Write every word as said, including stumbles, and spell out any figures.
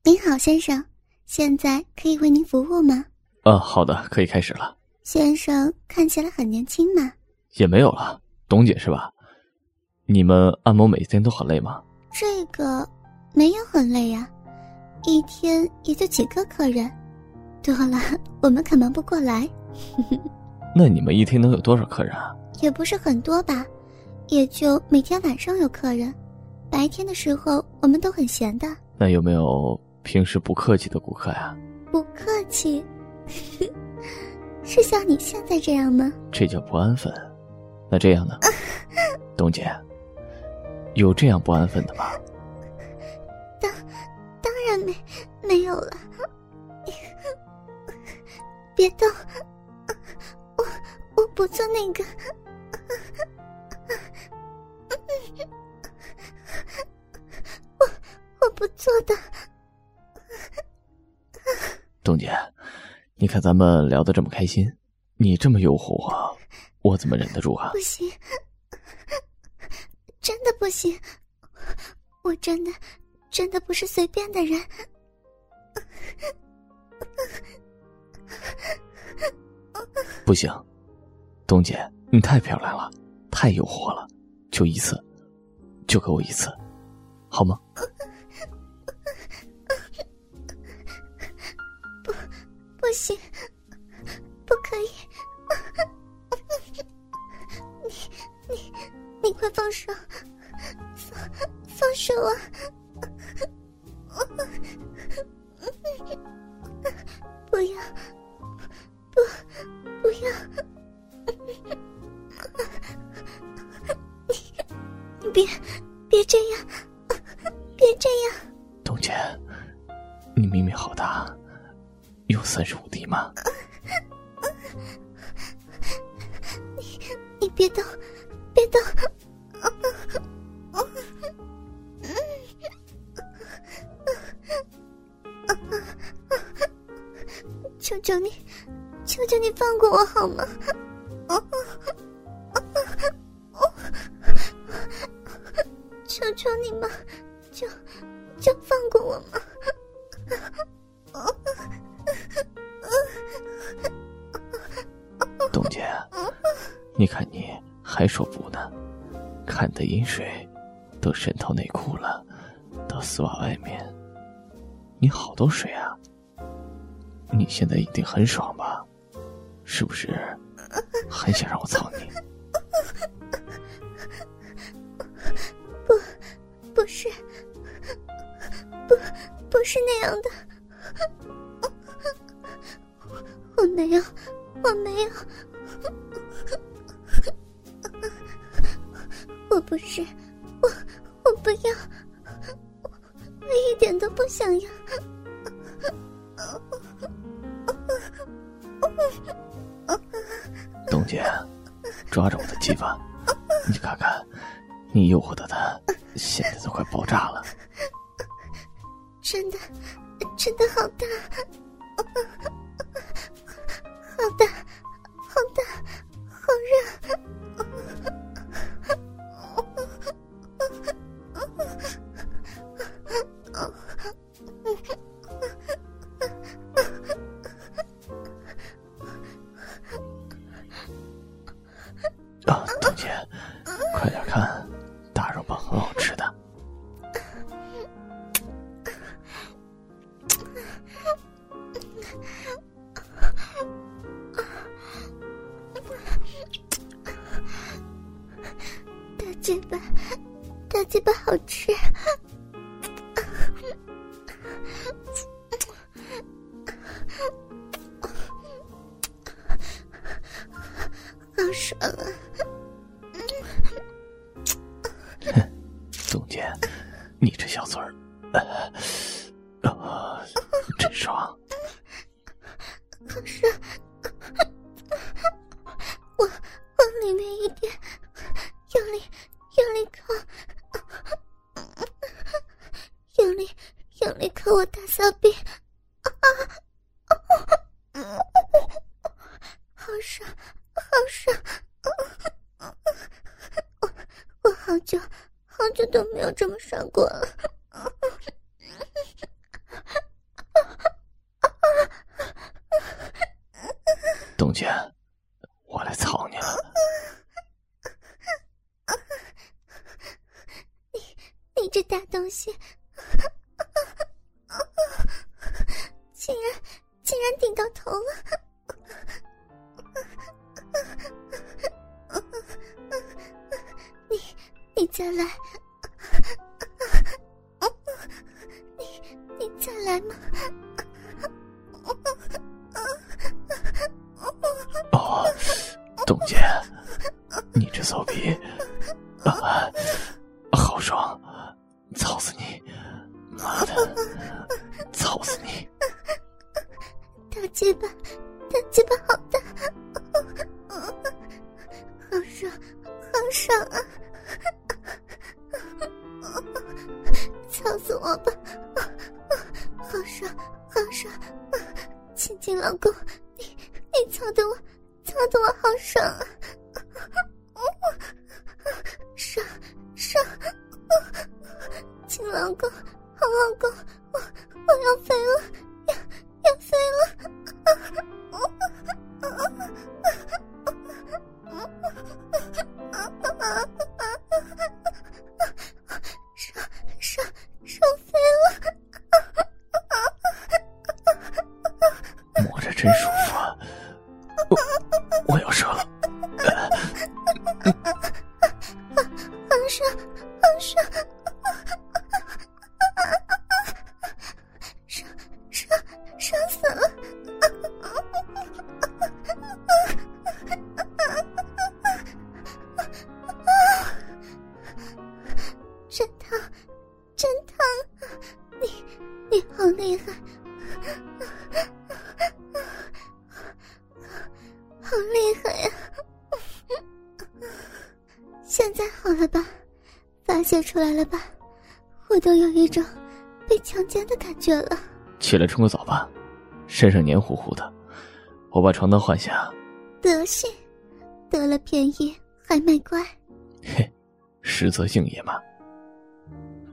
您好，先生，现在可以为您服务吗？ 啊，好的，可以开始了。 先生看起来很年轻嘛。 也没有了，董姐是吧？你们按摩每天都很累吗？ 这个没有很累呀、啊，一天也就几个客人。多了我们可忙不过来。 那你们一天能有多少客人啊？ 也不是很多吧，也就每天晚上有客人，白天的时候我们都很闲的。 那有没有平时不客气的顾客呀？ 不客气是像你现在这样吗？ 这叫不安分。那这样呢？董姐，有这样不安分的吗？ 当当然没没有了。别动，我我不做那个。我我不做的。 董姐，你看咱们聊得这么开心，你这么诱惑我，我怎么忍得住啊？ 不行，真的不行，我真的真的不是随便的人。 不行，董姐，你太漂亮了，太诱惑了，就一次，就给我一次，好吗？ 不，不行，不可以。你你你快放手，放放手啊！不要，不不要！你你别别这样，别这样！ 董姐，你明明好大，有三十五 D 吗？ 你你别动，别动！求求你，求求你放过我好吗？求求你嘛，就就放过我嘛！ 董姐，你看你还说不呢，看的饮水都渗透内裤了，到丝袜外面，你好多水啊！你现在一定很爽吧？是不是很想让我操你？ 不，不是，不，不是那样的。我没有，我没有，我不是，我我不要，我我一点都不想要。 董姐，抓着我的鸡巴，你看看，你诱惑的他现在都快爆炸了。 真的，真的好大，好大，好大，好热。 啊，董姐，快点看，大肉棒很好吃的。 大鸡巴，大鸡巴好吃。好爽啊！ 董姐，你这小嘴儿，呃，呃，真爽。 好爽！我往里面一点，用力用力抠，用力用力抠我大小臂，好爽，好爽！我我好久好久都没有这么爽过了。 董姐，我来操你了。 你你这大东西，竟然竟然顶到头了！你你再来，你你再来嘛！ 哦，董姐，你这骚逼，啊，好爽，操死你！妈的，操死你！ 大鸡巴，大鸡巴好大，好爽，好爽啊！操死我吧！好爽，好爽！亲亲老公，你你操的我，操的我好爽啊！爽爽！亲老公，好老公，我我要飞了，要要飞了！爽爽爽飞了！ 摸着真舒服啊！我我要射了！ 好爽，好爽！爽爽爽死了！真烫，真烫！你你好厉害，好厉害呀！现在好了吧？发泄出来了吧？我都有一种被强奸的感觉了。 起来冲个澡吧，身上黏糊糊的，我把床单换下。 德行，得了便宜还卖乖。 嘿，实则性也嘛。